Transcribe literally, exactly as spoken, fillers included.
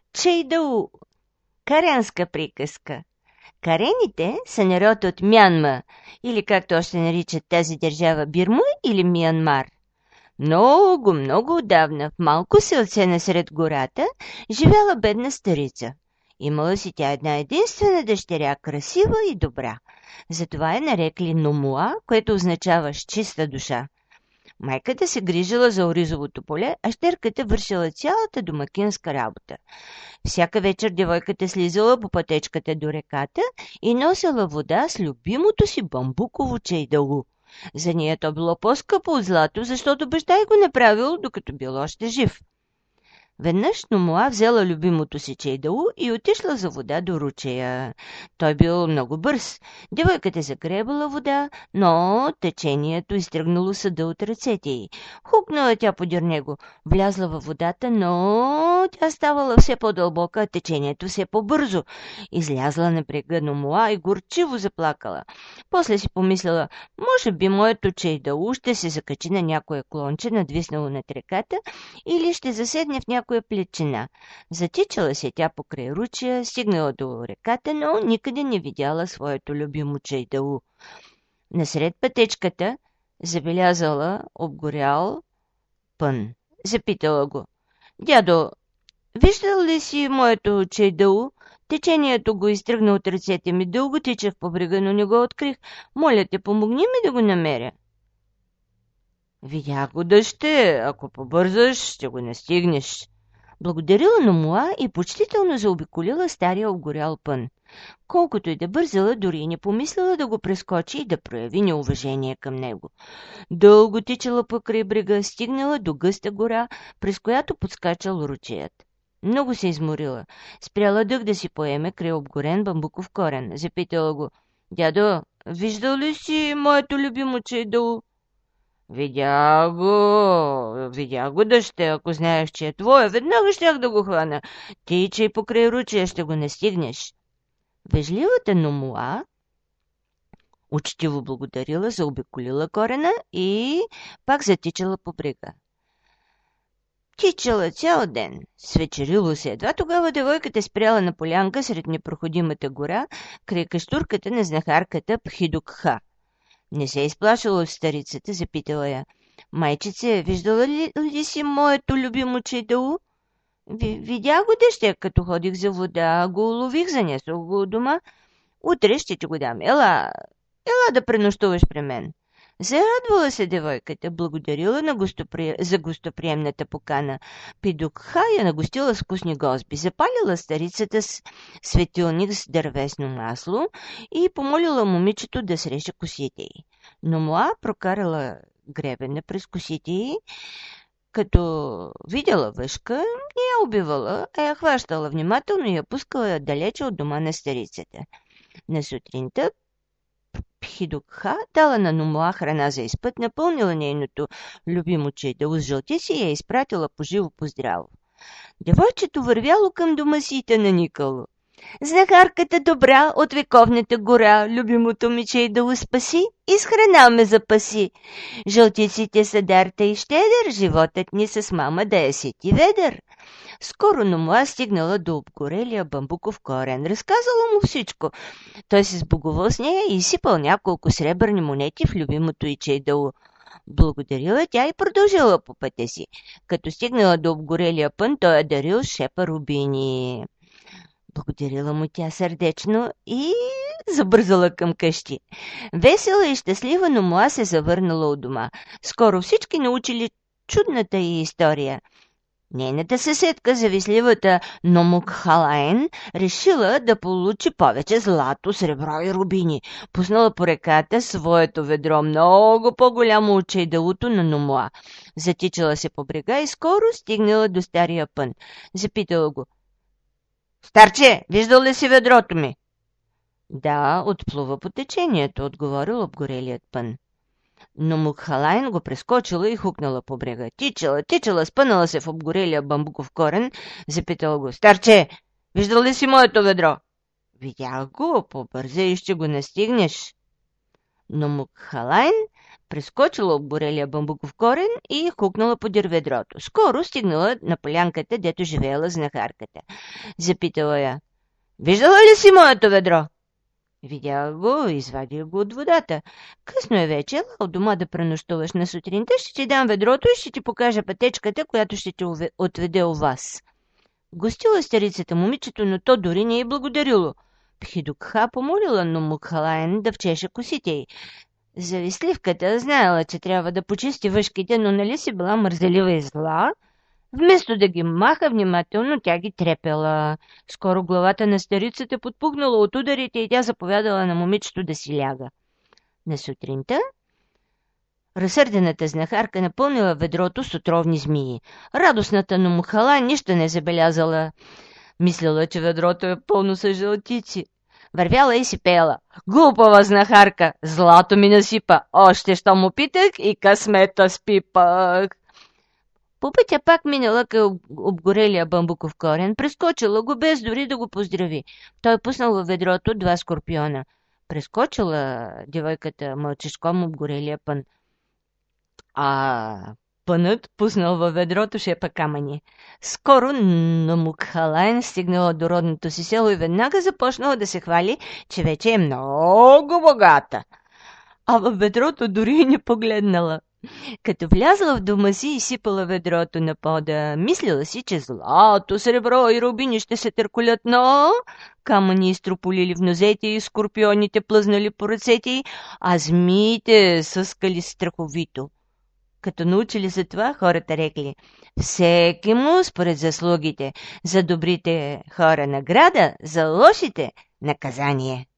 Чейдау. Каренска приказка. Карените са народ от Мянма, или както още наричат тази държава Бирма или Миянмар. Много, много отдавна, в малко селце насред гората, живяла бедна старица. Имала си тя една единствена дъщеря, красива и добра. Затова я нарекли Номуа, което означава с чиста душа. Майката се грижила за оризовото поле, а щерката вършила цялата домакинска работа. Всяка вечер девойката слизала по пътечката до реката и носила вода с любимото си бамбуково чейдалу. За нея то било по-скъпо от злато, защото баща й го направил, докато бил още жив. Веднъж Номуа взела любимото си чейдалу и отишла за вода до ручея. Той бил много бърз. Девойката загребала вода, но течението изтръгнало съда от ръцете й. Хукнала тя подир него, влязла във водата, но тя ставала все по-дълбока, а течението все по-бързо. Излязла на брега Номуа и горчиво заплакала. После си помислила, може би моето чейдалу ще се закачи на някое клонче, надвиснало над реката, или ще заседне в някоя плечина. Затичала се тя покрай ручия, стигнала до реката, но никъде не видяла своето любимо чейдалу. Насред пътечката забелязала обгорял пън. Запитала го. Дядо, виждал ли си моето чейдалу? Течението го изтръгна от ръцете ми. Дълго тичах по брега, но не го открих. Моля те, помогни ми да го намеря. Видях го, дъще. Ако побързаш, ще го настигнеш. Благодарила Номуа и почтително заобиколила стария обгорял пън. Колкото и да бързала, дори не помислила да го прескочи и да прояви неуважение към него. Дълго тичала покрай брега, стигнала до гъста гора, през която подскачал ручеят. Много се изморила. Спряла дъх да си поеме край обгорен бамбуков корен. Запитала го. Дядо, виждал ли си моето любимо чейдалу? Видя го, видя го, дъще, ако знаеш, че е твоя, веднага щях да го хвана. Тичай покрай ручия, ще го настигнеш. Вежливата Номуа учтиво благодарила, заобиколила корена и пак затичала по брега. Тичала цял ден. Свечерило се. Едва тогава девойката спряла на полянка сред непроходимата гора, край каштурката на знахарката Пхидукха. Не се изплашила от старицата, запитала я. Майчице, виждала ли, ли си моето любимо чейдалу? Видях го, дъще, като ходих за вода, го улових, занесох го от дома. Утре ще ти го дам. Ела, ела да пренощуваш при мен. Зарадвала се девойката, благодарила на гостопри... за гостоприемната покана. Пидукха я нагостила с вкусни гозби, запалила старицата с светилник с дървесно масло и помолила момичето да среше косите й. Номуа прокарала гребена през косите й, като видяла въшка, не я убивала, а я хващала внимателно и я пускала далече от дома на старицата. На сутринта Пхидукха дала на Номуа храна за изпът, напълнила нейното любимо чейдалу с жълтици и я изпратила поживо поздраво. Девойчето вървяло към дома си и те наникало. Знахарката добра от вековната гора, любимото ми чейдалу спаси и с храна ме запаси. Жълтиците са дарта и щедър, животът ни с мама да е сит и ведър. Скоро Номуа стигнала до обгорелия бамбуков корен. Разказала му всичко. Той се сбогувал с нея и изсипал няколко сребърни монети в любимото й чейдалу. Благодарила тя и продължила по пътя си. Като стигнала до обгорелия пън, той я дарил шепа рубини. Благодарила му тя сърдечно и забързала към къщи. Весела и щастлива Номуа се завърнала от дома. Скоро всички научили чудната й история. Нейната съседка, завистливата Номукхалайн, решила да получи повече злато, сребро и рубини. Пуснала по реката своето ведро, много по-голямо от чейдалуто на Номуа. Затичала се по брега и скоро стигнала до стария пън. Запитала го. Старче, виждал ли си ведрото ми? Да, отплува по течението, отговорил обгорелият пън. Но Мукхалайн го прескочила и хукнала по брега. Тичала, тичала, спънала се в обгорелия бамбуков корен, запитала го. Старче, виждал ли си моето ведро? Видях го, побързай и ще го настигнеш. Но Мукхалайн Прескочила обгорелия бамбуков корен и хукнала подир ведрото. Скоро стигнала на полянката, дето живеела знахарката. Запитала я: виждала ли си моето ведро? Видяла го, извадил го от водата. Късно е вече, ела от дома да пренощуваш на сутринта, ще ти дам ведрото и ще ти покажа пътечката, която ще те отведе у вас. Гостила старицата момичето, но то дори не е благодарило. Пхидукха помолила Номукхалайн да вчеше косите й. Завистливката знаела, че трябва да почисти въшките, но нали си била мързелива и зла? Вместо да ги маха внимателно, тя ги трепела. Скоро главата на старицата подпухнала от ударите и тя заповядала на момичето да си ляга. На сутринта разсърдената знахарка напълнила ведрото с отровни змии. Радостната Номухала нищо не забелязала. Мислила, че ведрото е пълно с жълтици. Вървяла и си пеела: глупава знахарка, злато ми насипа, още що му питах и късмета спипах. По пътя пак минала към обгорелия бамбуков корен, прескочила го без дори да го поздрави. Той пуснал във ведрото два скорпиона. Прескочила девойката мълчешком обгорелия пън. А пънът пуснал във ведрото шепа камъни. Скоро Номукхалайн стигнала до родното си село и веднага започнала да се хвали, че вече е много богата. А във ведрото дори и не погледнала. Като влязла в дома си и сипала ведрото на пода, мислила си, че злато, сребро и рубини ще се търколят, но камъни изтрополили в нозете и скорпионите плъзнали по ръцете й, а змиите съскали страховито. Като научили за това, хората рекли: всеки му според заслугите, за добрите хора награда, за лошите наказание.